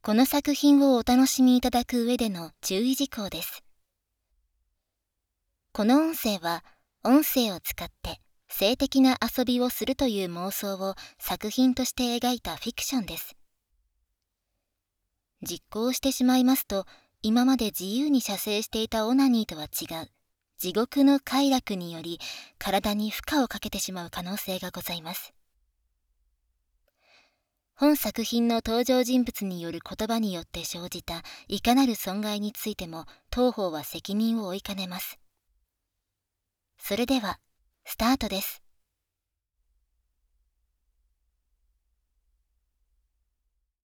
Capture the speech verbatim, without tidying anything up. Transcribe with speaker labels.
Speaker 1: この作品をお楽しみいただく上での注意事項です。この音声は、音声を使って性的な遊びをするという妄想を作品として描いたフィクションです。実行してしまいますと、今まで自由に射精していたオナニーとは違う、地獄の快楽により体に負荷をかけてしまう可能性がございます。本作品の登場人物による言葉によって生じたいかなる損害についても当方は責任を負いかねます。それでは、スタートです。